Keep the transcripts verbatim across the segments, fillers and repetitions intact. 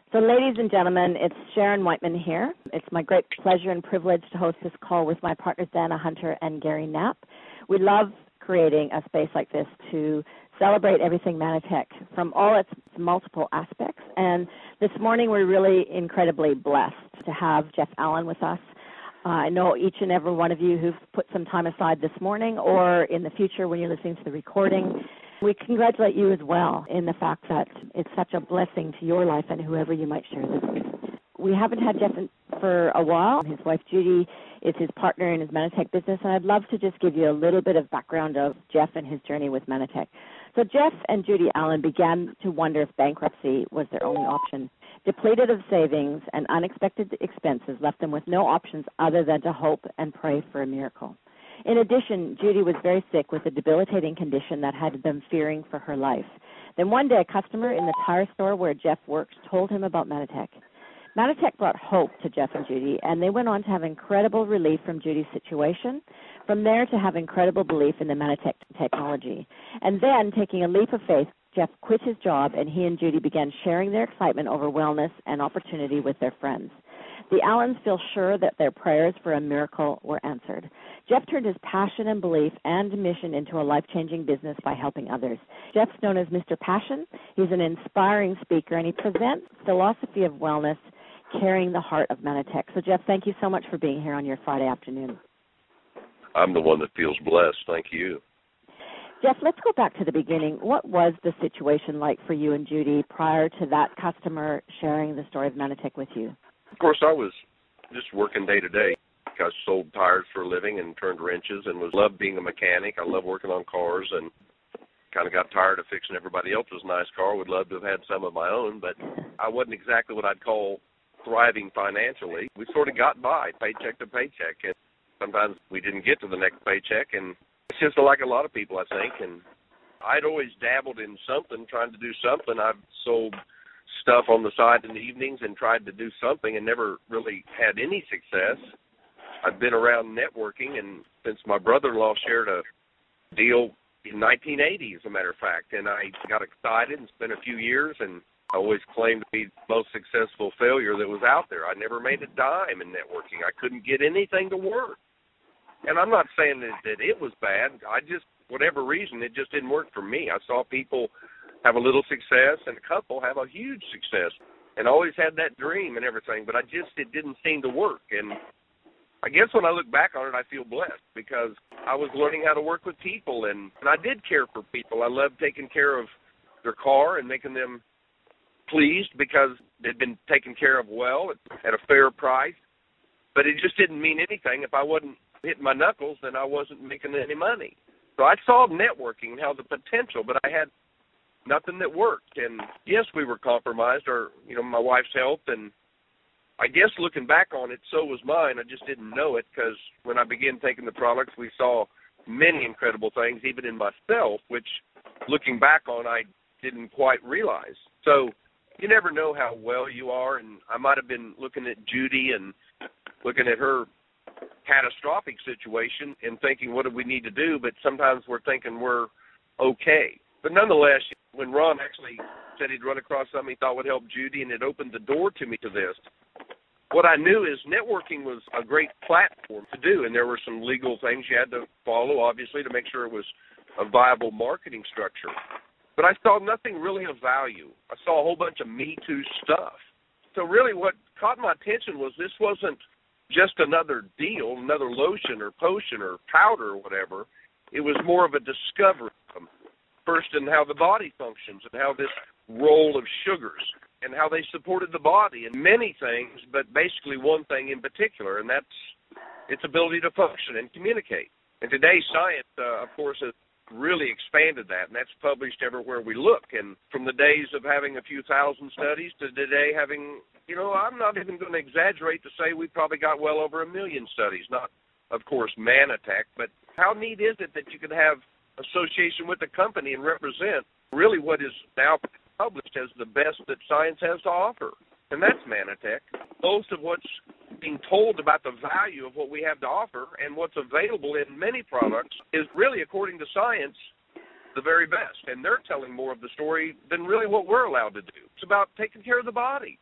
So ladies and gentlemen, it's Sharon Whiteman here. It's my great pleasure and privilege to host this call with my partners Dana Hunter and Gary Knapp. We love creating a space like this to celebrate everything Manitech from all its multiple aspects. And this morning we're really incredibly blessed to have Jeff Allen with us. Uh, I know each and every one of you who've put some time aside this morning or in the future when you're listening to the recording, we congratulate you as well in the fact that it's such a blessing to your life and whoever you might share this with. We haven't had Jeff for a while. His wife Judy is his partner in his Manitech business, and I'd love to just give you a little bit of background of Jeff and his journey with Manitech. So Jeff and Judy Allen began to wonder if bankruptcy was their only option. Depleted of savings and unexpected expenses left them with no options other than to hope and pray for a miracle. In addition, Judy was very sick with a debilitating condition that had them fearing for her life. Then one day, a customer in the tire store where Jeff worked told him about Manitech. Manitech brought hope to Jeff and Judy, and they went on to have incredible relief from Judy's situation, from there to have incredible belief in the Manitech technology. And then, taking a leap of faith, Jeff quit his job, and he and Judy began sharing their excitement over wellness and opportunity with their friends. The Allens feel sure that their prayers for a miracle were answered. Jeff turned his passion and belief and mission into a life-changing business by helping others. Jeff's known as Mister Passion. He's an inspiring speaker, and he presents philosophy of wellness, carrying the heart of Manitech. So, Jeff, thank you so much for being here on your Friday afternoon. I'm the one that feels blessed. Thank you. Jeff, let's go back to the beginning. What was the situation like for you and Judy prior to that customer sharing the story of Manitech with you? Of course, I was just working day to day. I sold tires for a living and turned wrenches and was loved being a mechanic. I love working on cars and kind of got tired of fixing everybody else's nice car. Would love to have had some of my own, but I wasn't exactly what I'd call thriving financially. We sort of got by paycheck to paycheck, and sometimes we didn't get to the next paycheck, and it's just like a lot of people, I think. And I'd always dabbled in something, trying to do something. I've sold stuff on the side in the evenings and tried to do something and never really had any success. I've been around networking, and since my brother-in-law shared a deal in nineteen eighty, as a matter of fact, and I got excited and spent a few years, and I always claimed to be the most successful failure that was out there. I never made a dime in networking. I couldn't get anything to work. And I'm not saying that, that it was bad. I just, whatever reason, it just didn't work for me. I saw people have a little success and a couple have a huge success, and I always had that dream and everything, but I just, it didn't seem to work. And I guess when I look back on it, I feel blessed because I was learning how to work with people, and, and I did care for people. I loved taking care of their car and making them pleased because they'd been taken care of well at, at a fair price, but it just didn't mean anything. If I wasn't hitting my knuckles, then I wasn't making any money. So I saw networking and how the potential, but I had nothing that worked. And yes, we were compromised, or, you know, my wife's health, and I guess looking back on it, so was mine. I just didn't know it because when I began taking the products, we saw many incredible things, even in myself, which looking back on, I didn't quite realize. So you never know how well you are, and I might have been looking at Judy and looking at her catastrophic situation and thinking, what do we need to do? But sometimes we're thinking we're okay. But nonetheless, when Ron actually said he'd run across something he thought would help Judy, and it opened the door to me to this, what I knew is networking was a great platform to do, and there were some legal things you had to follow, obviously, to make sure it was a viable marketing structure. But I saw nothing really of value. I saw a whole bunch of Me Too stuff. So really what caught my attention was this wasn't just another deal, another lotion or potion or powder or whatever. It was more of a discovery, um, first in how the body functions and how this role of sugars and how they supported the body and many things, but basically one thing in particular, and that's its ability to function and communicate. And today's science, uh, of course, has really expanded that, and that's published everywhere we look. And from the days of having a few thousand studies to today having, you know, I'm not even going to exaggerate to say we've probably got well over a million studies, not, of course, Manitech, but how neat is it that you can have association with the company and represent really what is now published as the best that science has to offer, and that's Manitech. Most of what's being told about the value of what we have to offer and what's available in many products is really, according to science, the very best, and they're telling more of the story than really what we're allowed to do. It's about taking care of the body.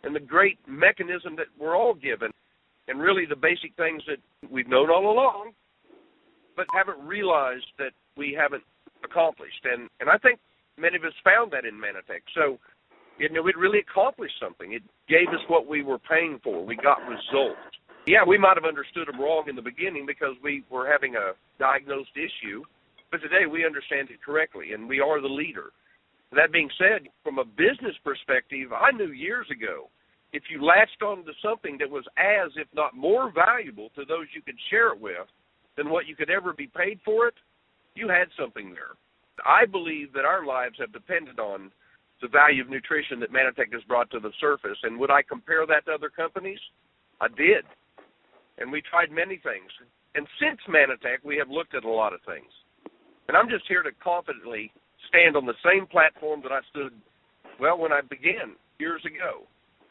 and the great mechanism that we're all given, and really the basic things that we've known all along, but haven't realized that we haven't accomplished. And, and I think many of us found that in Manatech. So, you know, it really accomplished something. It gave us what we were paying for. We got results. Yeah, we might have understood them wrong in the beginning because we were having a diagnosed issue, but today we understand it correctly, and we are the leader. That being said, from a business perspective, I knew years ago, if you latched on to something that was as, if not more valuable to those you could share it with than what you could ever be paid for it, you had something there. I believe that our lives have depended on the value of nutrition that Manatech has brought to the surface. And would I compare that to other companies? I did. And we tried many things. And since Manatech, we have looked at a lot of things. And I'm just here to confidently stand on the same platform that I stood, well, when I began years ago.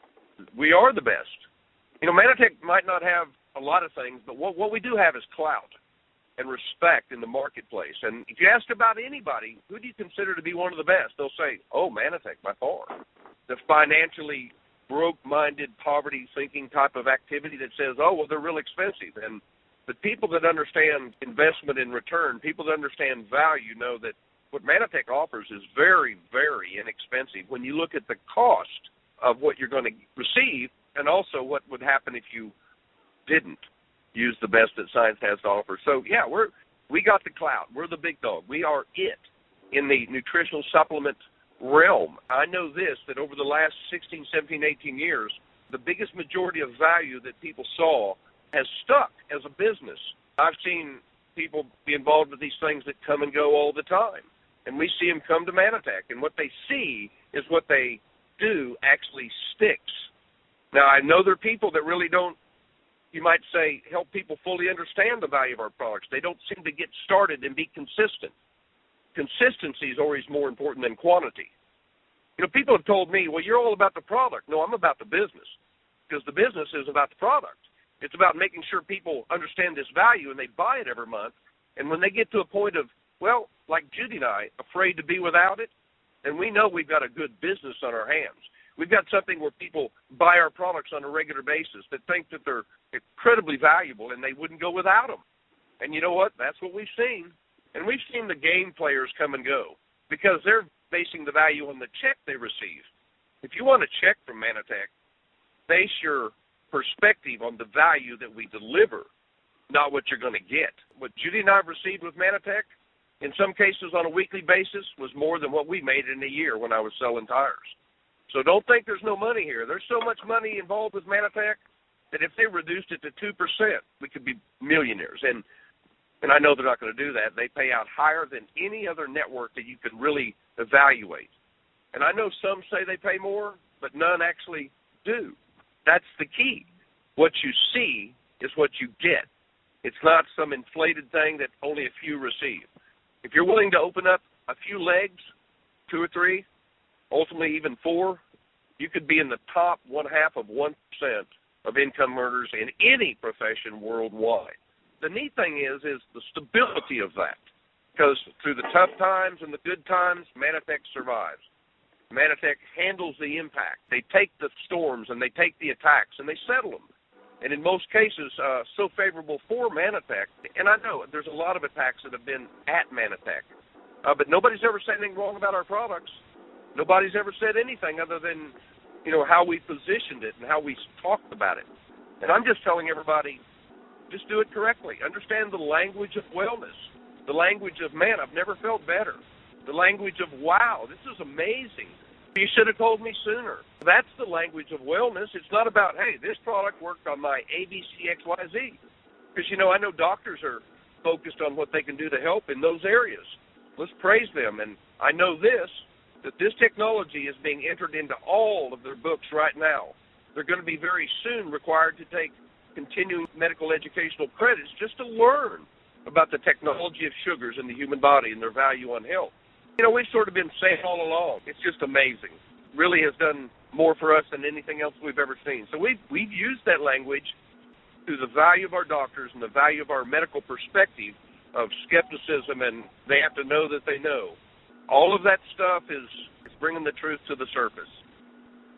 We are the best. You know, Manatech might not have a lot of things, but what, what we do have is clout and respect in the marketplace. And if you ask about anybody, who do you consider to be one of the best? They'll say, oh, Manatech, by far. The financially broke-minded, poverty-thinking type of activity that says, oh, well, they're real expensive. And the people that understand investment in return, people that understand value, know that what Manatech offers is very, very inexpensive when you look at the cost of what you're going to receive and also what would happen if you didn't use the best that science has to offer. So, yeah, we're we got the clout. We're the big dog. We are it in the nutritional supplement realm. I know this, that over the last sixteen, seventeen, eighteen years, the biggest majority of value that people saw has stuck as a business. I've seen people be involved with these things that come and go all the time, and we see them come to Manatech, and what they see is what they do actually sticks. Now, I know there are people that really don't, you might say, help people fully understand the value of our products. They don't seem to get started and be consistent. Consistency is always more important than quantity. You know, people have told me, well, you're all about the product. No, I'm about the business, because the business is about the product. It's about making sure people understand this value and they buy it every month. And when they get to a point of, well, like Judy and I, afraid to be without it, then we know we've got a good business on our hands. We've got something where people buy our products on a regular basis that think that they're incredibly valuable and they wouldn't go without them. And you know what? That's what we've seen. And we've seen the game players come and go because they're basing the value on the check they receive. If you want a check from Manatech, base your perspective on the value that we deliver, not what you're going to get. What Judy and I have received with Manatech, in some cases on a weekly basis, was more than what we made in a year when I was selling tires. So don't think there's no money here. There's so much money involved with Manatech that if they reduced it to two percent, we could be millionaires. And and I know they're not going to do that. They pay out higher than any other network that you could really evaluate. And I know some say they pay more, but none actually do. That's the key. What you see is what you get. It's not some inflated thing that only a few receive. If you're willing to open up a few legs, two or three, ultimately even four, you could be in the top one half of one percent of income earners in any profession worldwide. The neat thing is, is the stability of that, because through the tough times and the good times, Manatech survives. Manatech handles the impact. They take the storms and they take the attacks and they settle them. And in most cases, uh, so favorable for Manatech. And I know there's a lot of attacks that have been at Manatech, uh, but nobody's ever said anything wrong about our products. Nobody's ever said anything other than, you know, how we positioned it and how we talked about it. And I'm just telling everybody, just do it correctly. Understand the language of wellness, the language of, man, I've never felt better, the language of, wow, this is amazing. You should have told me sooner. That's the language of wellness. It's not about, hey, this product worked on my A, B, C, X, Y, Z. Because, you know, I know doctors are focused on what they can do to help in those areas. Let's praise them. And I know this, that this technology is being entered into all of their books right now. They're going to be very soon required to take continuing medical educational credits just to learn about the technology of sugars in the human body and their value on health. You know, we've sort of been saying all along, it's just amazing. Really has done more for us than anything else we've ever seen. So we've, we've used that language through the value of our doctors and the value of our medical perspective of skepticism, and they have to know that they know. All of that stuff is, is bringing the truth to the surface.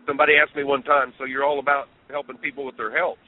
Somebody asked me one time, so you're all about helping people with their health.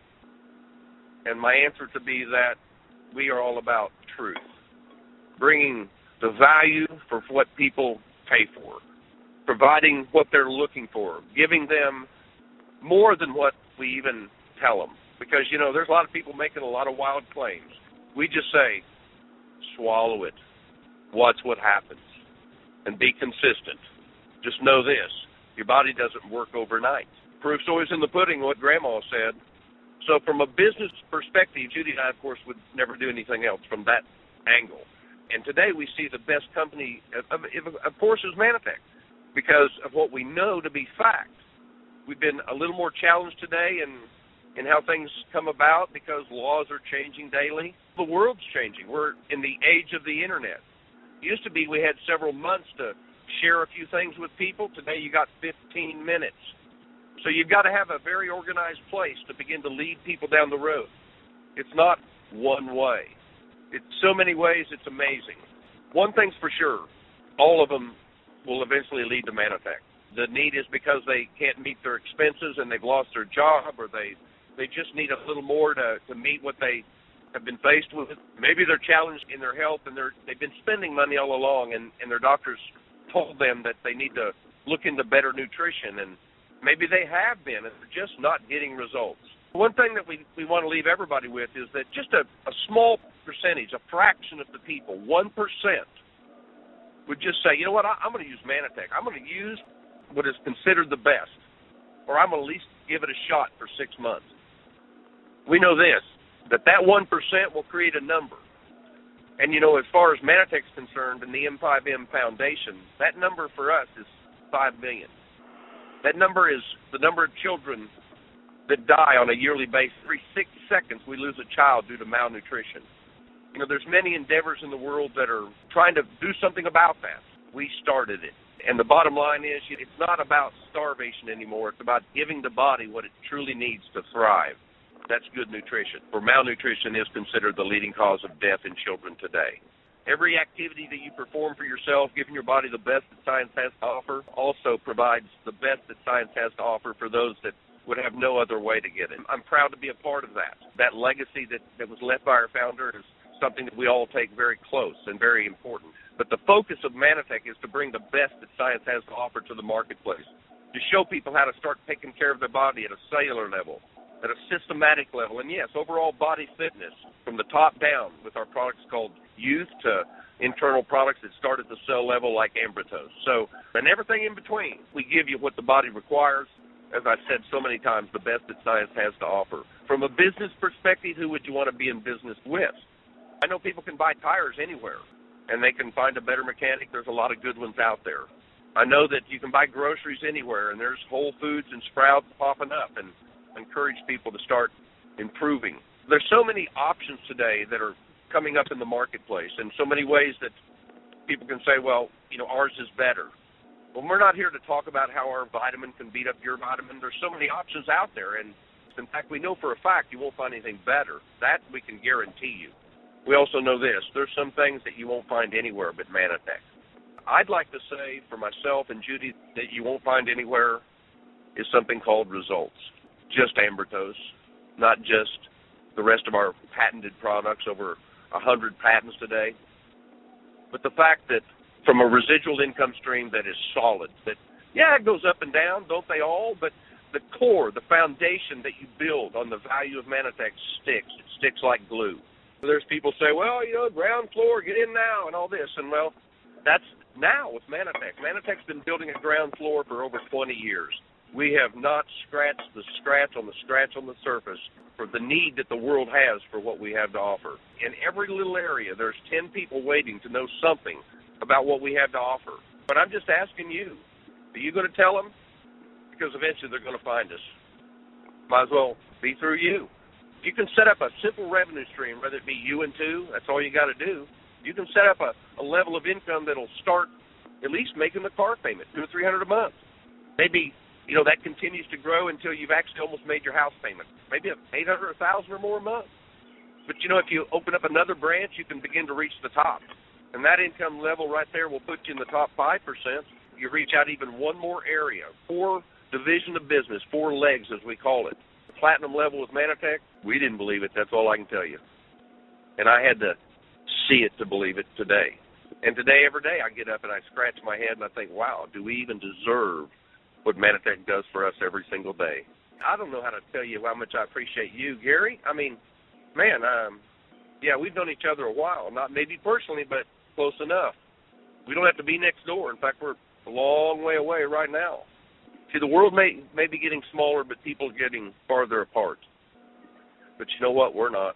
And my answer to be that we are all about truth, bringing the value for what people pay for, providing what they're looking for, giving them more than what we even tell them. Because, you know, there's a lot of people making a lot of wild claims. We just say, swallow it, watch what happens, and be consistent. Just know this, your body doesn't work overnight. Proof's always in the pudding, what Grandma said. So from a business perspective, Judy and I, of course, would never do anything else from that angle. And today we see the best company, of, of course, is Manatech, because of what we know to be fact. We've been a little more challenged today in, in how things come about because laws are changing daily. The world's changing. We're in the age of the Internet. It used to be we had several months to share a few things with people. Today you got fifteen minutes. So you've got to have a very organized place to begin to lead people down the road. It's not one way. It's so many ways, it's amazing. One thing's for sure, all of them will eventually lead to Manatech. The need is because they can't meet their expenses and they've lost their job, or they, they just need a little more to, to meet what they have been faced with. Maybe they're challenged in their health and they're, they've been spending money all along, and, and their doctors told them that they need to look into better nutrition, and maybe they have been and they're just not getting results. One thing that we, we want to leave everybody with is that just a, a small percentage, a fraction of the people, one percent, would just say, you know what, I, I'm going to use Manatech. I'm going to use what is considered the best, or I'm going to at least give it a shot for six months. We know this, that that one percent will create a number. And, you know, as far as Manatech's concerned and the M five M Foundation, that number for us is five million. That number is the number of children that die on a yearly basis. Every six seconds we lose a child due to malnutrition. You know, there's many endeavors in the world that are trying to do something about that. We started it. And the bottom line is, it's not about starvation anymore. It's about giving the body what it truly needs to thrive. That's good nutrition. For malnutrition is considered the leading cause of death in children today. Every activity that you perform for yourself, giving your body the best that science has to offer, also provides the best that science has to offer for those that would have no other way to get it. I'm proud to be a part of that. That legacy that, that was left by our founder is something that we all take very close and very important. But the focus of Manatech is to bring the best that science has to offer to the marketplace, to show people how to start taking care of their body at a cellular level, at a systematic level, and yes, overall body fitness from the top down with our products called Youth to internal products that start at the cell level like Ambritose. So, and everything in between, we give you what the body requires. As I've said so many times, the best that science has to offer. From a business perspective, who would you want to be in business with? I know people can buy tires anywhere, and they can find a better mechanic. There's a lot of good ones out there. I know that you can buy groceries anywhere, and there's Whole Foods and Sprouts popping up, and encourage people to start improving. There's so many options today that are coming up in the marketplace, and so many ways that people can say, well, you know, ours is better. Well, we're not here to talk about how our vitamin can beat up your vitamin. There's so many options out there, and in fact, we know for a fact you won't find anything better. That we can guarantee you. We also know this. There's some things that you won't find anywhere but Manatech. I'd like to say for myself and Judy that you won't find anywhere is something called results. Just Ambritose, not just the rest of our patented products, over one hundred patents today. But the fact that from a residual income stream that is solid, that, yeah, it goes up and down, don't they all? But the core, the foundation that you build on the value of Manatech sticks. It sticks like glue. There's people say, well, you know, ground floor, get in now, and all this. And, well, that's now with Manatech. Manatech's been building a ground floor for over twenty years. We have not scratched the scratch on the scratch on the surface for the need that the world has for what we have to offer. In every little area, there's ten people waiting to know something about what we have to offer. But I'm just asking you, are you going to tell them? Because eventually they're going to find us. Might as well be through you. You can set up a simple revenue stream, whether it be you and two, that's all you got to do. You can set up a, a level of income that'll start at least making the car payment, two or three hundred a month. Maybe, you know, that continues to grow until you've actually almost made your house payment. Maybe eight hundred, a thousand or more a month. But, you know, if you open up another branch, you can begin to reach the top. And that income level right there will put you in the top five percent. You reach out even one more area, four division of business, four legs as we call it. Platinum level with Manatech, we didn't believe it. That's all I can tell you. And I had to see it to believe it today. And today, every day, I get up and I scratch my head and I think, wow, do we even deserve what Manatech does for us every single day? I don't know how to tell you how much I appreciate you, Gary. I mean, man, um, yeah, we've known each other a while. Not maybe personally, but close enough. We don't have to be next door. In fact, we're a long way away right now. See, the world may, may be getting smaller, but people are getting farther apart. But you know what? We're not.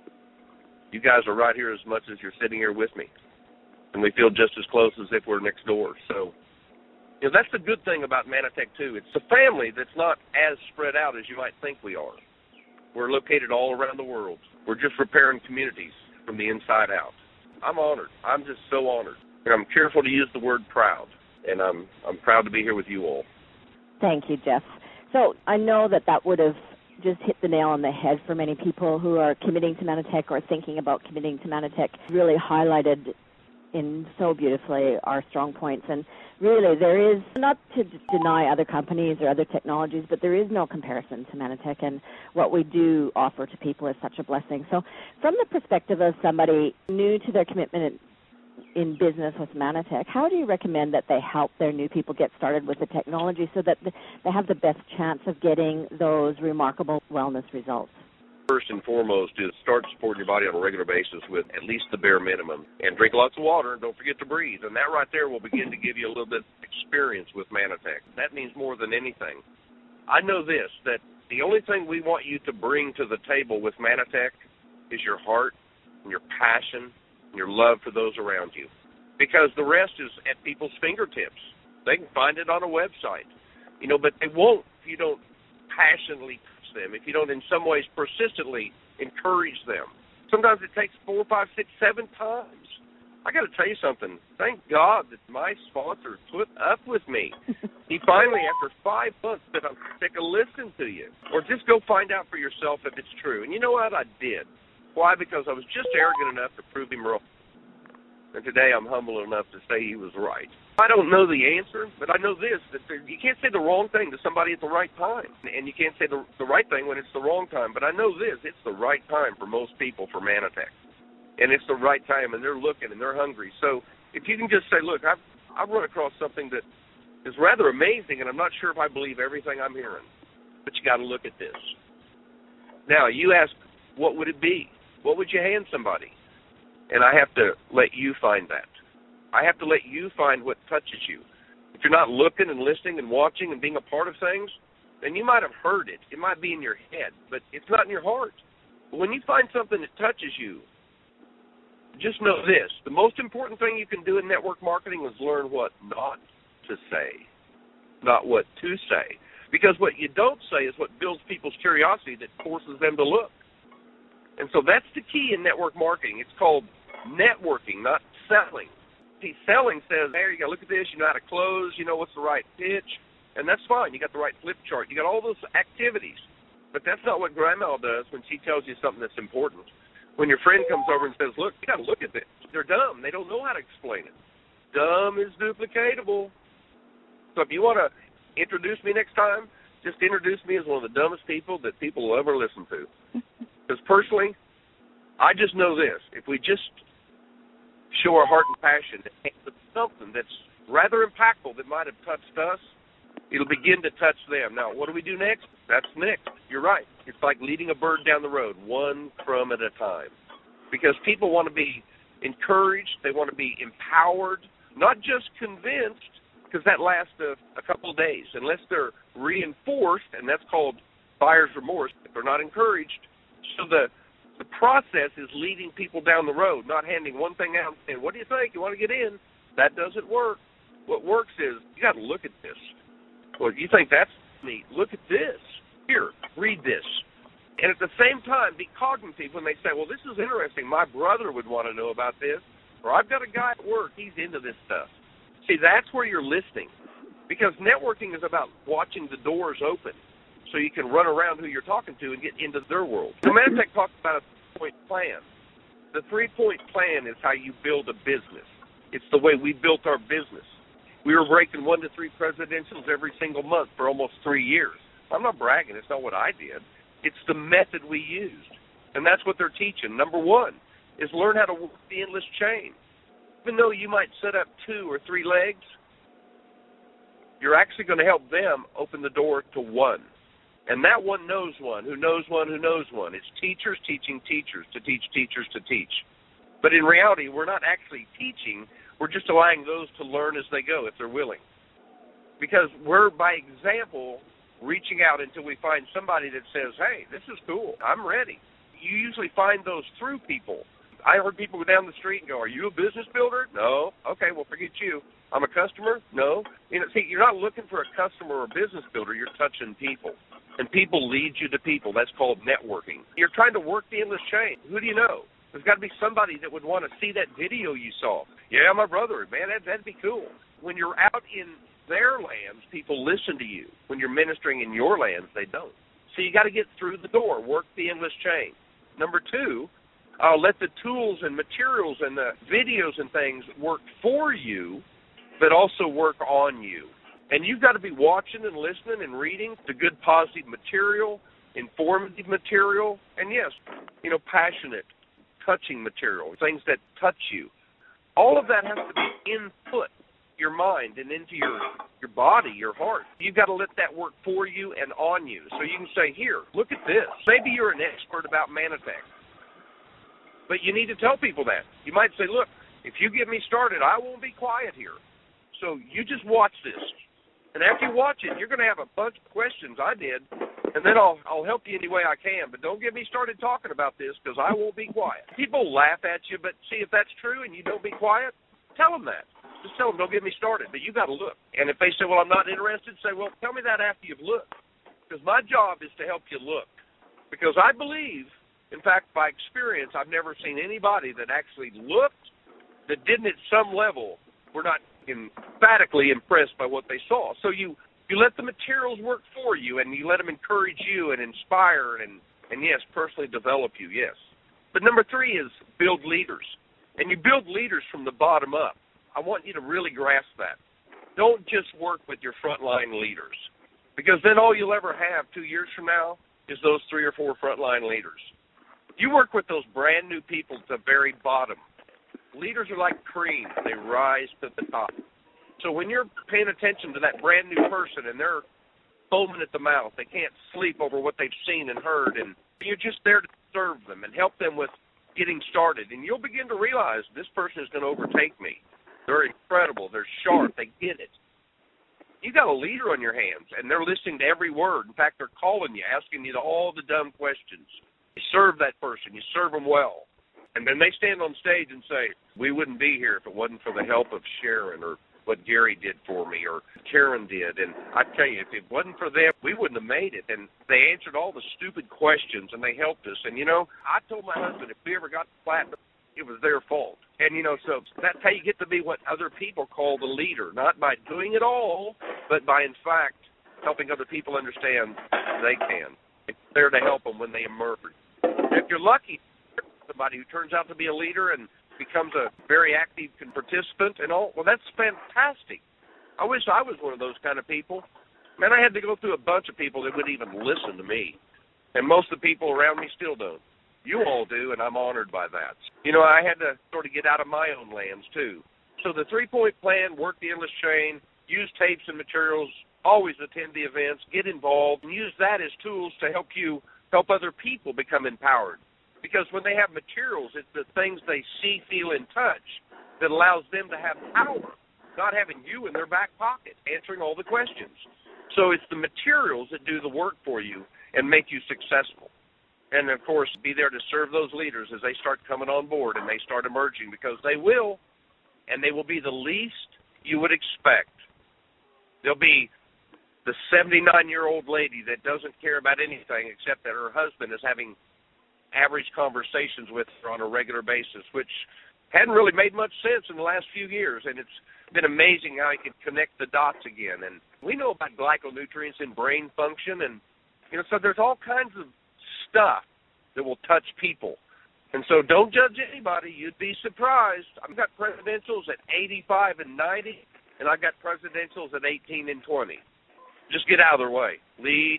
You guys are right here as much as you're sitting here with me. And we feel just as close as if we're next door. So, you know, that's the good thing about Manatech, too. It's a family that's not as spread out as you might think we are. We're located all around the world. We're just repairing communities from the inside out. I'm honored. I'm just so honored. And I'm careful to use the word proud. And I'm I'm proud to be here with you all. Thank you, Jeff. So I know that that would have just hit the nail on the head for many people who are committing to Manatech or thinking about committing to Manatech. Really highlighted in so beautifully our strong points. And really, there is, not to d- deny other companies or other technologies, but there is no comparison to Manatech, and what we do offer to people is such a blessing. So from the perspective of somebody new to their commitment in, in business with Manatech, how do you recommend that they help their new people get started with the technology so that they have the best chance of getting those remarkable wellness results? First and foremost is start supporting your body on a regular basis with at least the bare minimum. And drink lots of water and don't forget to breathe. And that right there will begin to give you a little bit of experience with Manatech. That means more than anything. I know this, that the only thing we want you to bring to the table with Manatech is your heart and your passion and your love for those around you. Because the rest is at people's fingertips. They can find it on a website. You know, but they won't if you don't passionately them, if you don't in some ways persistently encourage them. Sometimes it takes four, five, six, seven times. I got to tell you something. Thank God that my sponsor put up with me. He finally, after five months, said, "I'm sick of listening to you." Or just go find out for yourself if it's true. And you know what? I did. Why? Because I was just arrogant enough to prove him wrong. And today I'm humble enough to say he was right. I don't know the answer, but I know this, that there, you can't say the wrong thing to somebody at the right time. And you can't say the, the right thing when it's the wrong time. But I know this, it's the right time for most people for Manatech. And it's the right time, and they're looking, and they're hungry. So if you can just say, look, I've, I've run across something that is rather amazing, and I'm not sure if I believe everything I'm hearing. But you got to look at this. Now, you ask, what would it be? What would you hand somebody? And I have to let you find that. I have to let you find what touches you. If you're not looking and listening and watching and being a part of things, then you might have heard it. It might be in your head, but it's not in your heart. But when you find something that touches you, just know this. The most important thing you can do in network marketing is learn what not to say, not what to say. Because what you don't say is what builds people's curiosity that forces them to look. And so that's the key in network marketing. It's called networking, not selling. See, selling says, hey, you got to look at this, you know how to close, you know what's the right pitch, and that's fine. You got the right flip chart. You got all those activities. But that's not what Grandma does when she tells you something that's important. When your friend comes over and says, look, you got to look at this. They're dumb. They don't know how to explain it. Dumb is duplicatable. So if you want to introduce me next time, just introduce me as one of the dumbest people that people will ever listen to. Because personally, I just know this. If we just show our heart and passion to something that's rather impactful that might have touched us, it'll begin to touch them. Now, what do we do next? That's next. You're right. It's like leading a bird down the road, one crumb at a time. Because people want to be encouraged. They want to be empowered, not just convinced, because that lasts a, a couple of days. Unless they're reinforced, and that's called buyer's remorse, if they're not encouraged. So the The process is leading people down the road, not handing one thing out and saying, what do you think? You want to get in? That doesn't work. What works is you got to look at this. Well, you think that's neat. Look at this. Here, read this. And at the same time, be cognitive when they say, well, this is interesting. My brother would want to know about this. Or I've got a guy at work. He's into this stuff. See, that's where you're listening. Because networking is about watching the doors open, so you can run around who you're talking to and get into their world. So Manatech talks about a three-point plan. The three-point plan is how you build a business. It's the way we built our business. We were breaking one to three presidentials every single month for almost three years. I'm not bragging. It's not what I did. It's the method we used. And that's what they're teaching. Number one is learn how to work the endless chain. Even though you might set up two or three legs, you're actually going to help them open the door to one. And that one knows one, who knows one, who knows one. It's teachers teaching teachers to teach teachers to teach. But in reality, we're not actually teaching. We're just allowing those to learn as they go if they're willing. Because we're, by example, reaching out until we find somebody that says, hey, this is cool, I'm ready. You usually find those through people. I heard people go down the street and go, are you a business builder? No. Okay, well, forget you. I'm a customer? No. You know, see, you're not looking for a customer or a business builder. You're touching people. And people lead you to people. That's called networking. You're trying to work the endless chain. Who do you know? There's got to be somebody that would want to see that video you saw. Yeah, my brother. Man, that, that'd be cool. When you're out in their lands, people listen to you. When you're ministering in your lands, they don't. So you got to get through the door, work the endless chain. Number two, uh, let the tools and materials and the videos and things work for you, but also work on you. And you've got to be watching and listening and reading the good, positive material, informative material, and yes, you know, passionate, touching material, things that touch you. All of that has to be input your mind and into your, your body, your heart. You've got to let that work for you and on you. So you can say, here, look at this. Maybe you're an expert about Manatech, but you need to tell people that. You might say, look, if you get me started, I won't be quiet here. So you just watch this. And after you watch it, you're going to have a bunch of questions. I did. And then I'll I'll help you any way I can. But don't get me started talking about this because I won't be quiet. People laugh at you, but see, if that's true and you don't be quiet, tell them that. Just tell them, don't get me started. But you got to look. And if they say, well, I'm not interested, say, well, tell me that after you've looked. Because my job is to help you look. Because I believe, in fact, by experience, I've never seen anybody that actually looked that didn't at some level were not emphatically impressed by what they saw. So you, you let the materials work for you, and you let them encourage you and inspire and, and, yes, personally develop you, yes. But number three is build leaders. And you build leaders from the bottom up. I want you to really grasp that. Don't just work with your frontline leaders, because then all you'll ever have two years from now is those three or four frontline leaders. You work with those brand new people at the very bottom. Leaders are like cream. They rise to the top. So when you're paying attention to that brand new person and they're foaming at the mouth, they can't sleep over what they've seen and heard, and you're just there to serve them and help them with getting started. And you'll begin to realize this person is going to overtake me. They're incredible. They're sharp. They get it. You got a leader on your hands, and they're listening to every word. In fact, they're calling you, asking you all the dumb questions. You serve that person. You serve them well. And then they stand on stage and say, we wouldn't be here if it wasn't for the help of Sharon or what Gary did for me or Karen did. And I tell you, if it wasn't for them, we wouldn't have made it. And they answered all the stupid questions, and they helped us. And, you know, I told my husband if we ever got to platinum, it was their fault. And, you know, so that's how you get to be what other people call the leader, not by doing it all, but by, in fact, helping other people understand they can. It's there to help them when they emerge. If you're lucky, somebody who turns out to be a leader and becomes a very active participant and all, well, that's fantastic. I wish I was one of those kind of people. Man, I had to go through a bunch of people that wouldn't even listen to me. And most of the people around me still don't. You all do, and I'm honored by that. You know, I had to sort of get out of my own lands, too. So the three-point plan, work the endless chain, use tapes and materials, always attend the events, get involved, and use that as tools to help you help other people become empowered. Because when they have materials, it's the things they see, feel, and touch that allows them to have power, not having you in their back pocket, answering all the questions. So it's the materials that do the work for you and make you successful. And, of course, be there to serve those leaders as they start coming on board and they start emerging, because they will, and they will be the least you would expect. They'll be the seventy-nine-year-old lady that doesn't care about anything except that her husband is having average conversations with her on a regular basis, which hadn't really made much sense in the last few years, and it's been amazing how he could connect the dots again. And we know about glyconutrients in brain function, and you know, so there's all kinds of stuff that will touch people. And so don't judge anybody. You'd be surprised. I've got presidentials at eighty-five and ninety, and I got presidentials at eighteen and twenty. Just get out of their way. Lead,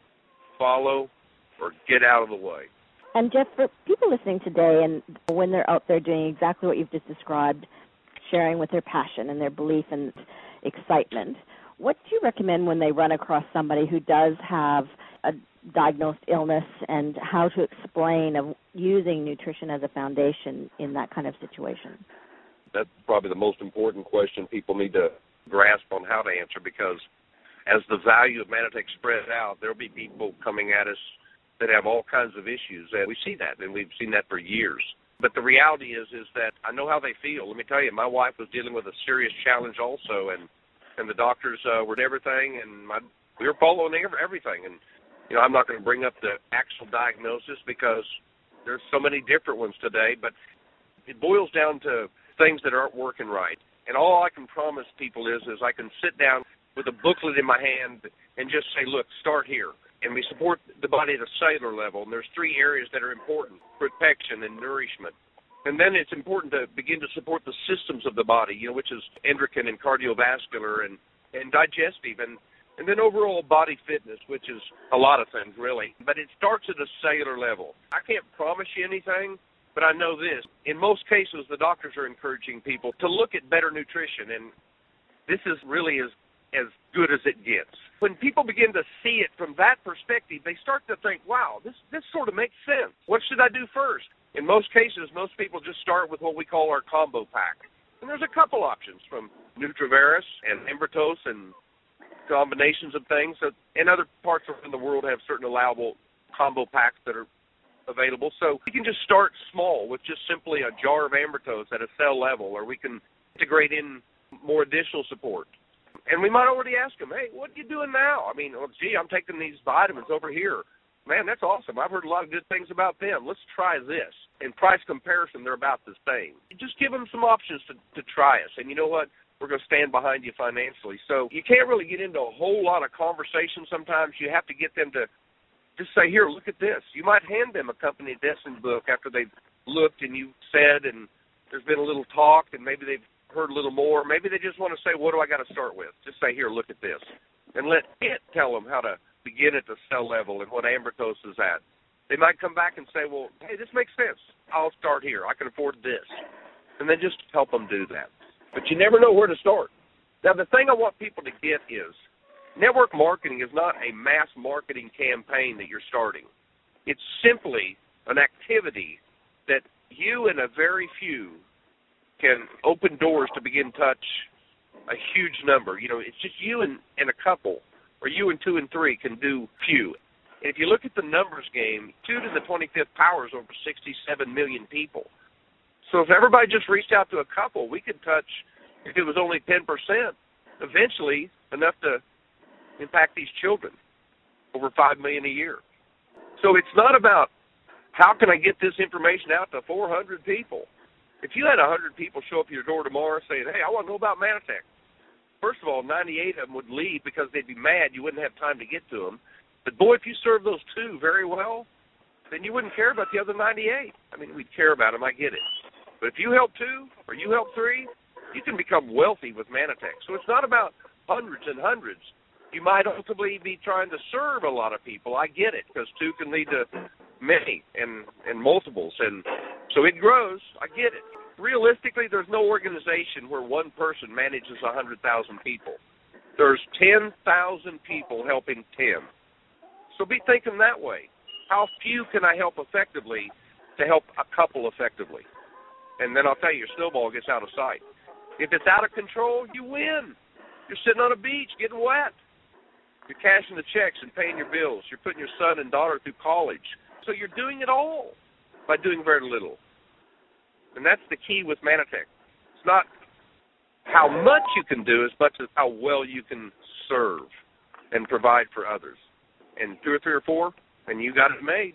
follow, or get out of the way. And Jeff, for people listening today, and when they're out there doing exactly what you've just described, sharing with their passion and their belief and excitement, what do you recommend when they run across somebody who does have a diagnosed illness, and how to explain of using nutrition as a foundation in that kind of situation? That's probably the most important question people need to grasp on how to answer, because as the value of Manotex spreads out, there'll be people coming at us that have all kinds of issues, and we see that, and we've seen that for years. But the reality is is that I know how they feel. Let me tell you, my wife was dealing with a serious challenge also, and, and the doctors uh, were everything, and my, we were following everything. And, you know, I'm not going to bring up the actual diagnosis because there's so many different ones today, but it boils down to things that aren't working right. And all I can promise people is, is I can sit down with a booklet in my hand and just say, look, start here. And we support the body at a cellular level, and there's three areas that are important: protection and nourishment. And then it's important to begin to support the systems of the body, you know, which is endocrine and cardiovascular and, and digestive, and, and then overall body fitness, which is a lot of things, really. But it starts at a cellular level. I can't promise you anything, but I know this. In most cases, the doctors are encouraging people to look at better nutrition, and this is really as, as good as it gets. When people begin to see it from that perspective, they start to think, wow, this, this sort of makes sense. What should I do first? In most cases, most people just start with what we call our combo pack. And there's a couple options, from Nutriveris and Embrytos and combinations of things. And other parts of the world have certain allowable combo packs that are available. So we can just start small with just simply a jar of Embrytos at a cell level, or we can integrate in more additional support. And we might already ask them, hey, what are you doing now? I mean, well, gee, I'm taking these vitamins over here. Man, that's awesome. I've heard a lot of good things about them. Let's try this. In price comparison, they're about the same. Just give them some options to, to try us. And you know what? We're going to stand behind you financially. So you can't really get into a whole lot of conversation sometimes. You have to get them to just say, here, look at this. You might hand them a company medicine book after they've looked and you said, and there's been a little talk, and maybe they've heard a little more. Maybe they just want to say, what do I got to start with? Just say, here, look at this. And let it tell them how to begin at the cell level and what Embrytos is at. They might come back and say, well, hey, this makes sense. I'll start here. I can afford this. And then just help them do that. But you never know where to start. Now, the thing I want people to get is network marketing is not a mass marketing campaign that you're starting. It's simply an activity that you and a very few can open doors to begin touch a huge number. You know, it's just you and, and a couple, or you and two and three can do few. And if you look at the numbers game, two to the twenty-fifth power is over sixty-seven million people. So if everybody just reached out to a couple, we could touch, if it was only ten percent, eventually enough to impact these children, over five million a year. So it's not about how can I get this information out to four hundred people. If you had one hundred people show up at your door tomorrow saying, hey, I want to know about Manotex, first of all, ninety-eight of them would leave because they'd be mad you wouldn't have time to get to them. But, boy, if you serve those two very well, then you wouldn't care about the other ninety-eight. I mean, we'd care about them, I get it. But if you help two or you help three, you can become wealthy with Manotex. So it's not about hundreds and hundreds. You might ultimately be trying to serve a lot of people. I get it, because two can lead to many and, and multiples. And so it grows. I get it. Realistically, there's no organization where one person manages one hundred thousand people. There's ten thousand people helping ten. So be thinking that way. How few can I help effectively to help a couple effectively? And then I'll tell you, your snowball gets out of sight. If it's out of control, you win. You're sitting on a beach getting wet. You're cashing the checks and paying your bills. You're putting your son and daughter through college. So you're doing it all by doing very little. And that's the key with Manotex. It's not how much you can do as much as how well you can serve and provide for others. And two or three or four, and you got it made.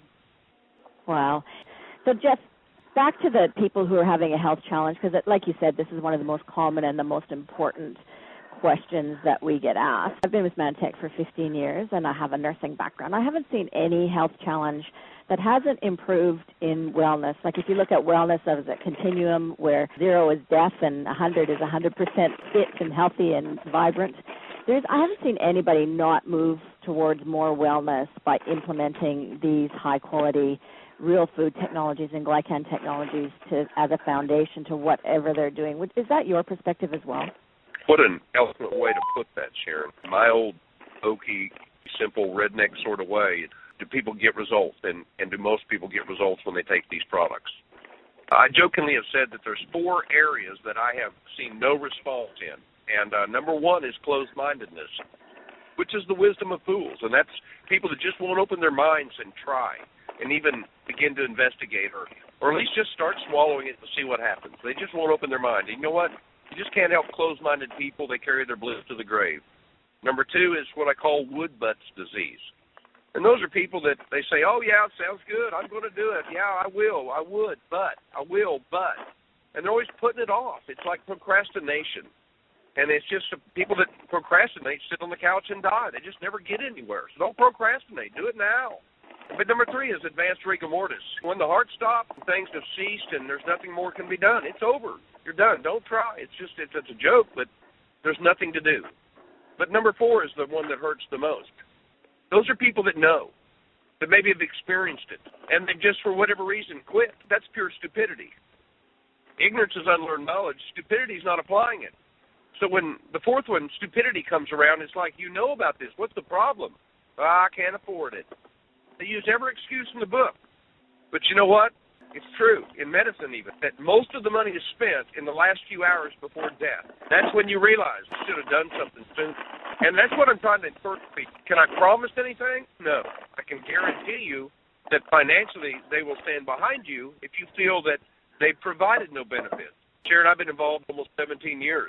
Wow. So, Jeff, back to the people who are having a health challenge, because like you said, this is one of the most common and the most important questions that we get asked. I've been with Mannatech for fifteen years, and I have a nursing background. I haven't seen any health challenge that hasn't improved in wellness. Like if you look at wellness as a continuum where zero is death and one hundred is one hundred percent fit and healthy and vibrant, there's, I haven't seen anybody not move towards more wellness by implementing these high-quality real food technologies and glycan technologies to, as a foundation to whatever they're doing. Is that your perspective as well? What an eloquent way to put that, Sharon. My old, oaky, simple, redneck sort of way, do people get results, and, and do most people get results when they take these products? I jokingly have said that there's four areas that I have seen no response in, and uh, number one is closed-mindedness, which is the wisdom of fools, and that's people that just won't open their minds and try and even begin to investigate or, or at least just start swallowing it to see what happens. They just won't open their mind. And you know what? You just can't help closed-minded people. They carry their bliss to the grave. Number two is what I call wood butts disease. And those are people that they say, oh, yeah, it sounds good. I'm going to do it. Yeah, I will. I would, but. I will, but. And they're always putting it off. It's like procrastination. And it's just people that procrastinate sit on the couch and die. They just never get anywhere. So don't procrastinate. Do it now. But number three is advanced rigor mortis. When the heart stops, things have ceased, and there's nothing more can be done. It's over. You're done. Don't try. It's just it's, it's a joke, but there's nothing to do. But number four is the one that hurts the most. Those are people that know, that maybe have experienced it, and they just, for whatever reason, quit. That's pure stupidity. Ignorance is unlearned knowledge. Stupidity is not applying it. So when the fourth one, stupidity, comes around, it's like, you know about this. What's the problem? Ah, I can't afford it. They use every excuse in the book. But you know what? It's true, in medicine even, that most of the money is spent in the last few hours before death. That's when you realize you should have done something soon. And that's what I'm trying to encourage people. Can I promise anything? No. I can guarantee you that financially they will stand behind you if you feel that they've provided no benefit. Sharon, I've been involved almost seventeen years.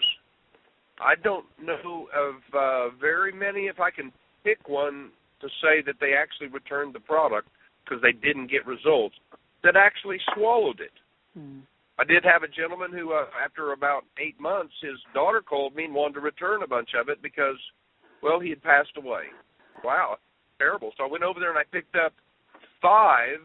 I don't know of uh, very many, if I can pick one, to say that they actually returned the product because they didn't get results, that actually swallowed it. Hmm. I did have a gentleman who, uh, after about eight months, his daughter called me and wanted to return a bunch of it because, well, he had passed away. Wow, terrible. So I went over there and I picked up five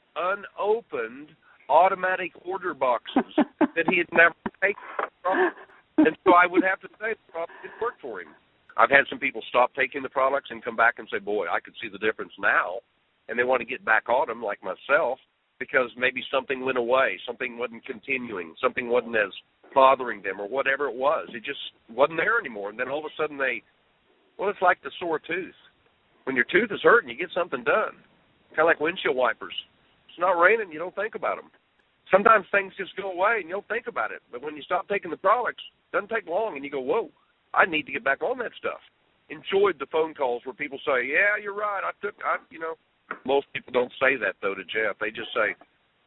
unopened automatic order boxes that he had never taken from. And so I would have to say the product didn't work for him. I've had some people stop taking the products and come back and say, boy, I could see the difference now, and they want to get back on them like myself because maybe something went away, something wasn't continuing, something wasn't as bothering them or whatever it was. It just wasn't there anymore. And then all of a sudden they, well, it's like the sore tooth. When your tooth is hurting, you get something done, kind of like windshield wipers. It's not raining, you don't think about them. Sometimes things just go away and you don't think about it. But when you stop taking the products, it doesn't take long, and you go, whoa, I need to get back on that stuff. Enjoyed the phone calls where people say, yeah, you're right, I took, I, you know. Most people don't say that, though, to Jeff. They just say,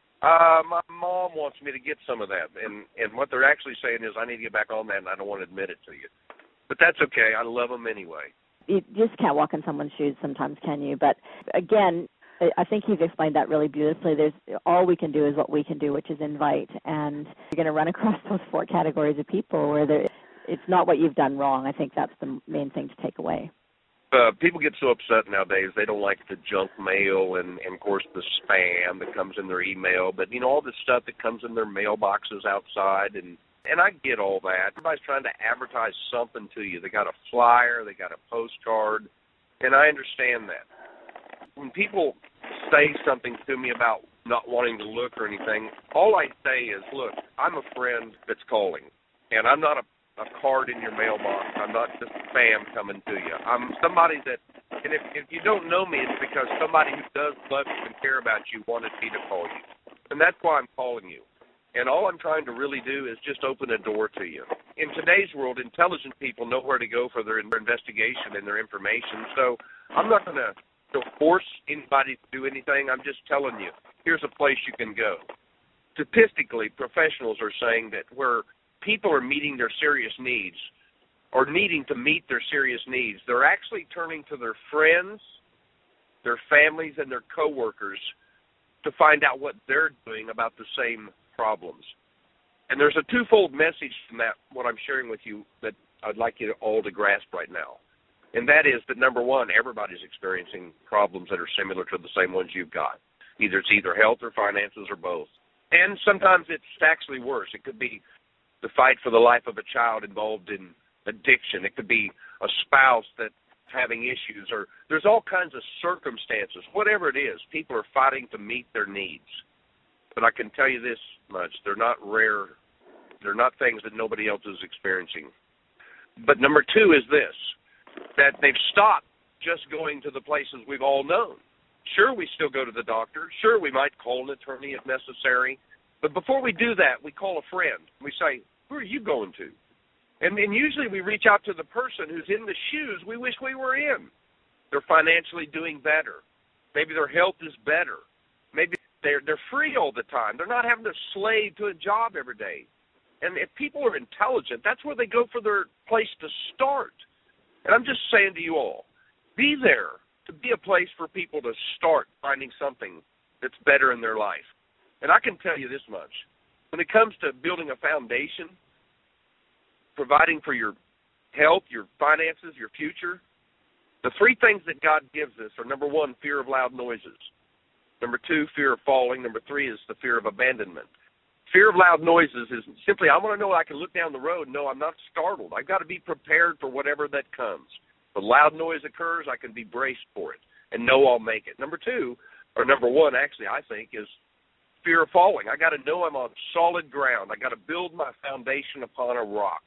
uh, my mom wants me to get some of that. And, and what they're actually saying is, I need to get back on that, and I don't want to admit it to you. But that's okay. I love them anyway. You just can't walk in someone's shoes sometimes, can you? But, again, I think you've explained that really beautifully. There's all we can do is what we can do, which is invite. And you're going to run across those four categories of people where it's not what you've done wrong. I think that's the main thing to take away. Uh, people get so upset nowadays. They don't like the junk mail and, and, of course, the spam that comes in their email. But, you know, all the stuff that comes in their mailboxes outside. And, and I get all that. Everybody's trying to advertise something to you. They got a flyer. They got a postcard. And I understand that. When people say something to me about not wanting to look or anything, all I say is, look, I'm a friend that's calling. And I'm not a a card in your mailbox. I'm not just spam coming to you. I'm somebody that, and if, if you don't know me, it's because somebody who does love you and care about you wanted me to call you. And that's why I'm calling you. And all I'm trying to really do is just open a door to you. In today's world, intelligent people know where to go for their investigation and their information. So I'm not going to force anybody to do anything. I'm just telling you, here's a place you can go. Statistically, professionals are saying that where people are meeting their serious needs or needing to meet their serious needs, they're actually turning to their friends, their families, and their coworkers to find out what they're doing about the same problems. And there's a twofold message from that, what I'm sharing with you, that I'd like you all to grasp right now. And that is that, number one, everybody's experiencing problems that are similar to the same ones you've got. Either it's either health or finances or both. And sometimes it's actually worse. It could be the fight for the life of a child involved in addiction. It could be a spouse that's having issues, or there's all kinds of circumstances. Whatever it is, people are fighting to meet their needs. But I can tell you this much, they're not rare. They're not things that nobody else is experiencing. But number two is this, that they've stopped just going to the places we've all known. Sure, we still go to the doctor. Sure, we might call an attorney if necessary. But before we do that, we call a friend. We say, who are you going to? And then usually we reach out to the person who's in the shoes we wish we were in. They're financially doing better. Maybe their health is better. Maybe they're, they're free all the time. They're not having to slave to a job every day. And if people are intelligent, that's where they go for their place to start. And I'm just saying to you all, be there to be a place for people to start finding something that's better in their life. And I can tell you this much. When it comes to building a foundation, providing for your health, your finances, your future, the three things that God gives us are, number one, fear of loud noises. Number two, fear of falling. Number three is the fear of abandonment. Fear of loud noises is simply, I want to know I can look down the road and know I'm not startled. I've got to be prepared for whatever that comes. If a loud noise occurs, I can be braced for it and know I'll make it. Number two, or number one, actually, I think, is fear of falling. I got to know I'm on solid ground. I got to build my foundation upon a rock.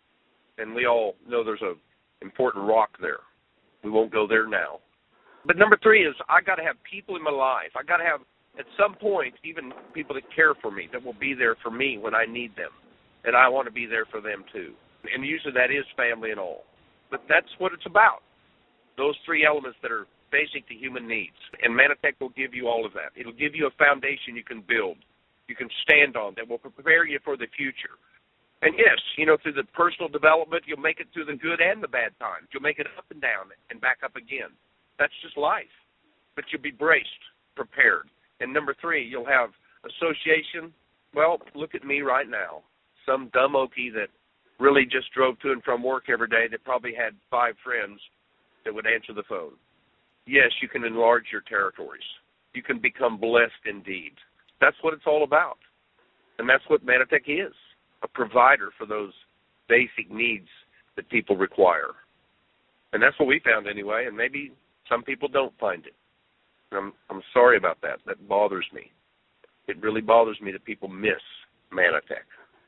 And we all know there's an important rock there. We won't go there now. But number three is I got to have people in my life. I got to have, at some point, even people that care for me, that will be there for me when I need them. And I want to be there for them too. And usually that is family and all. But that's what it's about, those three elements that are basic to human needs. And Manatech will give you all of that. It'll give you a foundation you can build, you can stand on, that will prepare you for the future. And yes, you know, through the personal development, you'll make it through the good and the bad times. You'll make it up and down and back up again. That's just life. But you'll be braced, prepared. And number three, you'll have association. Well, look at me right now. Some dumb okie that really just drove to and from work every day that probably had five friends that would answer the phone. Yes, you can enlarge your territories. You can become blessed indeed. That's what it's all about. And that's what Manatech is, a provider for those basic needs that people require. And that's what we found anyway, and maybe some people don't find it. I'm, I'm sorry about that. That bothers me. It really bothers me that people miss Manatech.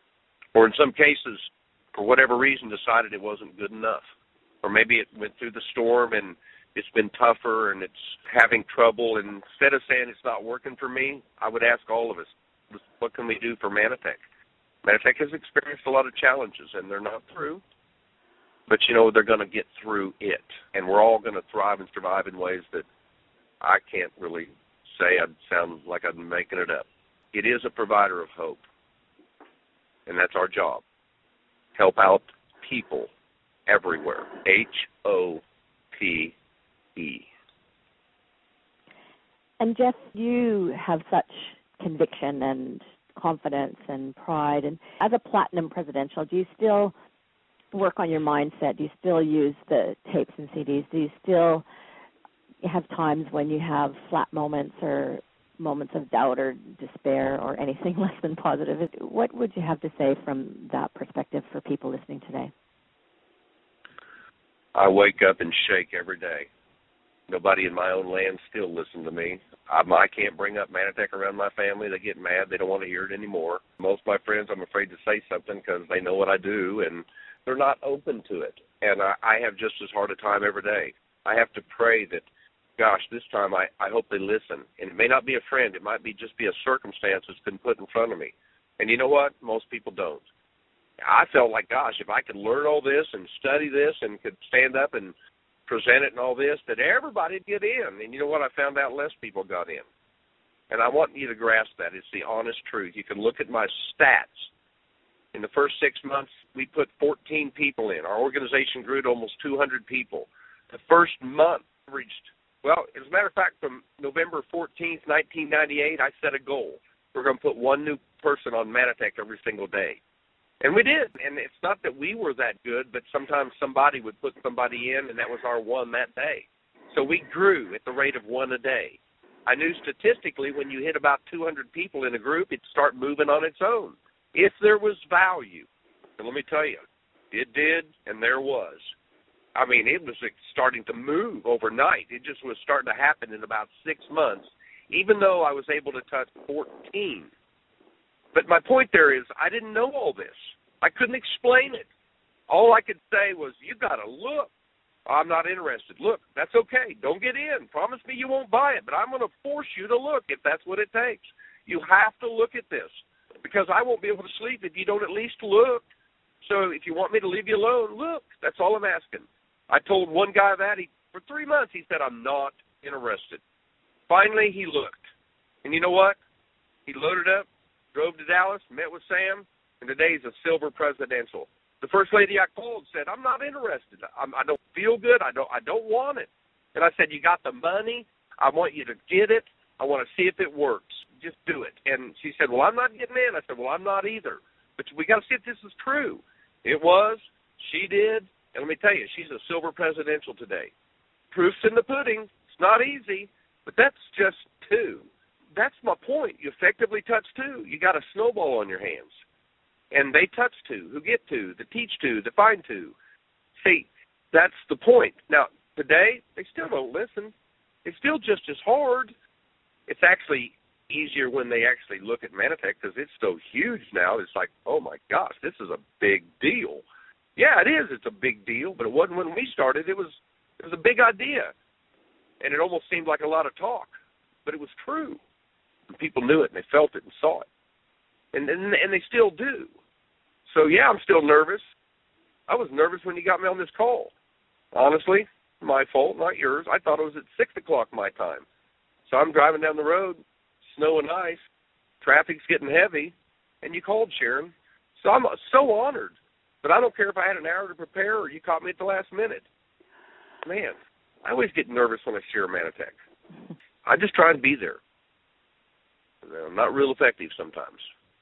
Or in some cases, for whatever reason, decided it wasn't good enough. Or maybe it went through the storm and it's been tougher and it's having trouble. And instead of saying it's not working for me, I would ask all of us, what can we do for Manatech? Manatech has experienced a lot of challenges, and they're not through. But, you know, they're going to get through it. And we're all going to thrive and survive in ways that I can't really say. I'd sound like I'm making it up. It is a provider of hope. And that's our job. Help out people everywhere. H O P E. And Jeff, you have such conviction and confidence and pride. And as a platinum presidential, do you still work on your mindset? Do you still use the tapes and C Ds? Do you still have times when you have flat moments or moments of doubt or despair or anything less than positive? What would you have to say from that perspective for people listening today? I wake up and shake every day. Nobody in my own land still listens to me. I, I can't bring up Manatech around my family. They get mad. They don't want to hear it anymore. Most of my friends, I'm afraid to say something because they know what I do, and they're not open to it. And I, I have just as hard a time every day. I have to pray that, gosh, this time I, I hope they listen. And it may not be a friend. It might be just be a circumstance that's been put in front of me. And you know what? Most people don't. I felt like, gosh, if I could learn all this and study this and could stand up and present it and all this, that everybody would get in. And you know what? I found out less people got in. And I want you to grasp that. It's the honest truth. You can look at my stats. In the first six months, we put fourteen people in. Our organization grew to almost two hundred people. The first month reached, well, as a matter of fact, from November fourteenth, nineteen ninety-eight, I set a goal. We're going to put one new person on Manatech every single day. And we did. And it's not that we were that good, but sometimes somebody would put somebody in, and that was our one that day. So we grew at the rate of one a day. I knew statistically when you hit about two hundred people in a group, it'd start moving on its own. If there was value, and let me tell you, it did, and there was. I mean, it was starting to move overnight. It just was starting to happen in about six months, even though I was able to touch fourteen. But my point there is I didn't know all this. I couldn't explain it. All I could say was, you got to look. I'm not interested. Look, that's okay. Don't get in. Promise me you won't buy it, but I'm going to force you to look if that's what it takes. You have to look at this because I won't be able to sleep if you don't at least look. So if you want me to leave you alone, look. That's all I'm asking. I told one guy that. He, for three months he said, I'm not interested. Finally, he looked. And you know what? He loaded up, drove to Dallas, met with Sam, and today he's a silver presidential. The first lady I called said, I'm not interested. I'm, I don't feel good. I don't I don't want it. And I said, you got the money. I want you to get it. I want to see if it works. Just do it. And she said, well, I'm not getting in. I said, well, I'm not either. But we got to see if this is true. It was. She did. And let me tell you, she's a silver presidential today. Proof's in the pudding. It's not easy, but that's just two. That's my point. You effectively touch two. You got a snowball on your hands. And they touch two, who get two, that teach two, that find two. See, that's the point. Now, today, they still don't listen. It's still just as hard. It's actually easier when they actually look at Manatech because it's so huge now. It's like, oh, my gosh, this is a big deal. Yeah, it is. It's a big deal, but it wasn't when we started. It was it was a big idea, and it almost seemed like a lot of talk, but it was true. And people knew it, and they felt it and saw it, and and, and they still do. So, yeah, I'm still nervous. I was nervous when you got me on this call. Honestly, my fault, not yours. I thought it was at six o'clock my time. So I'm driving down the road, snow and ice, traffic's getting heavy, and you called, Sharon. So I'm so honored. But I don't care if I had an hour to prepare or you caught me at the last minute. Man, I always get nervous when I share Manatech. I just try and be there. I'm not real effective sometimes.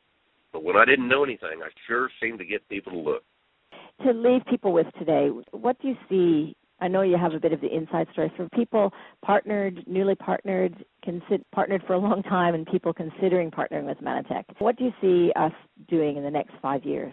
But when I didn't know anything, I sure seemed to get people to look. To leave people with today, what do you see? I know you have a bit of the inside story for people partnered, newly partnered, consi- partnered for a long time, and people considering partnering with Manatech. What do you see us doing in the next five years?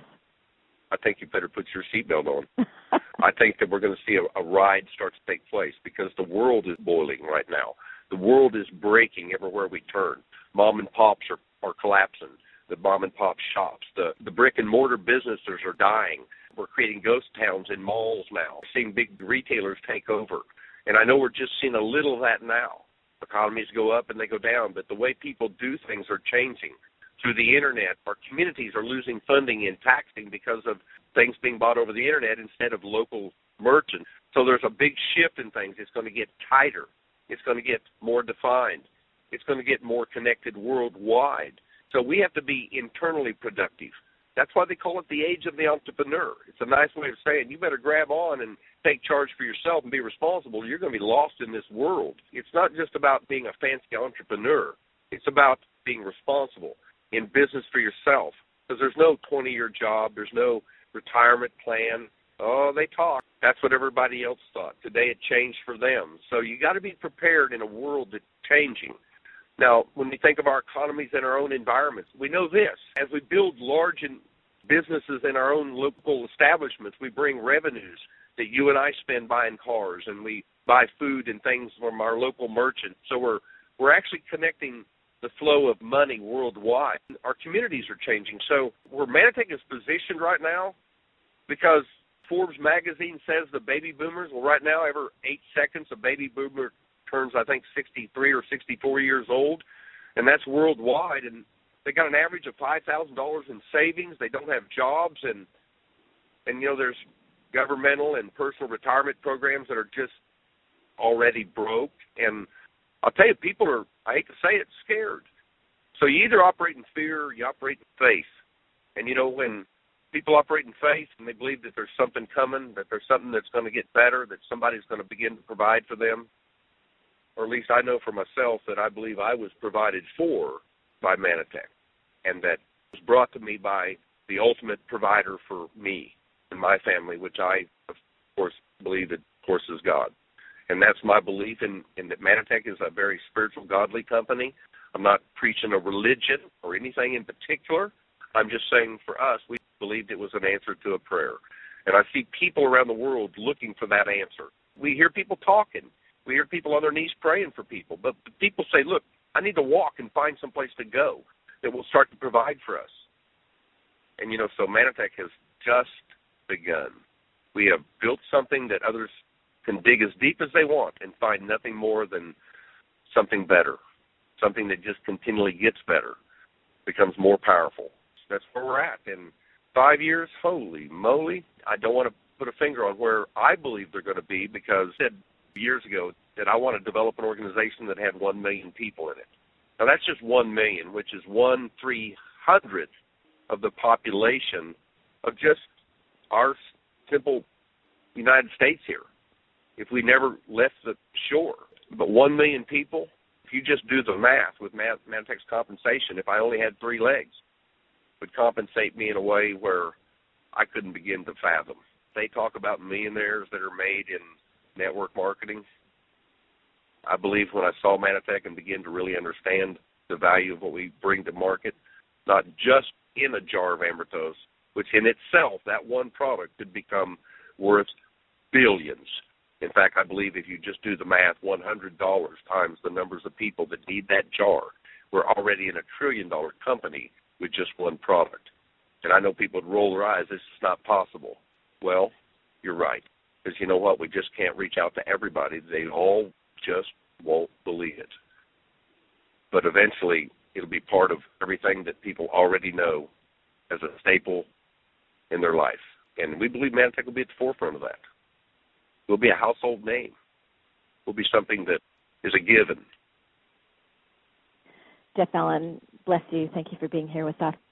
I think you better put your seatbelt on. I think that we're going to see a, a ride start to take place because the world is boiling right now. The world is breaking everywhere we turn. Mom and pops are, are collapsing. The mom and pop shops, the, the brick and mortar businesses are dying. We're creating ghost towns in malls now, seeing big retailers take over. And I know we're just seeing a little of that now. Economies go up and they go down, but the way people do things are changing. Through the Internet, our communities are losing funding and taxing because of things being bought over the Internet instead of local merchants. So there's a big shift in things. It's going to get tighter. It's going to get more defined. It's going to get more connected worldwide. So we have to be internally productive. That's why they call it the age of the entrepreneur. It's a nice way of saying you better grab on and take charge for yourself and be responsible. You're going to be lost in this world. It's not just about being a fancy entrepreneur. It's about being responsible in business for yourself because there's no twenty-year job. There's no retirement plan. Oh, they talk. That's what everybody else thought. Today it changed for them. So you got to be prepared in a world that's changing. Now, when we think of our economies and our own environments, we know this. As we build large businesses in our own local establishments, we bring revenues that you and I spend buying cars, and we buy food and things from our local merchants. So we're we're actually connecting the flow of money worldwide. Our communities are changing. So where Manatech is positioned right now, because Forbes magazine says the baby boomers, well, right now, every eight seconds, a baby boomer turns, I think, sixty-three or sixty-four years old, and that's worldwide. And they got an average of five thousand dollars in savings. They don't have jobs, and, and you know, there's governmental and personal retirement programs that are just already broke. And I'll tell you, people are, I hate to say it, scared. So you either operate in fear or you operate in faith. And, you know, when people operate in faith and they believe that there's something coming, that there's something that's going to get better, that somebody's going to begin to provide for them, or at least I know for myself that I believe I was provided for by Manatech, and that was brought to me by the ultimate provider for me and my family, which I, of course, believe that, of course, is God. And that's my belief in, in that Manatech is a very spiritual, godly company. I'm not preaching a religion or anything in particular. I'm just saying for us, we believed it was an answer to a prayer. And I see people around the world looking for that answer. We hear people talking. We hear people on their knees praying for people. But people say, look, I need to walk and find some place to go that will start to provide for us. And, you know, so Manatech has just begun. We have built something that others can dig as deep as they want and find nothing more than something better, something that just continually gets better, becomes more powerful. That's where we're at. In five years, holy moly, I don't want to put a finger on where I believe they're going to be, because I said years ago that I want to develop an organization that had one million people in it. Now, that's just one million, which is one three-hundredth of the population of just our simple United States here, if we never left the shore. But one million people, if you just do the math with Manatech's compensation, if I only had three legs, would compensate me in a way where I couldn't begin to fathom. They talk about millionaires that are made in network marketing. I believe when I saw Manatech and began to really understand the value of what we bring to market, not just in a jar of Ambertos, which in itself, that one product could become worth billions. In fact, I believe if you just do the math, one hundred dollars times the numbers of people that need that jar, we're already in a trillion-dollar company with just one product. And I know people would roll their eyes, this is not possible. Well, you're right, because you know what? We just can't reach out to everybody. They all just won't believe it. But eventually, it'll be part of everything that people already know as a staple in their life. And we believe Manatech will be at the forefront of that. We'll be a household name. We'll be something that is a given. Jeff Allen, bless you. Thank you for being here with us.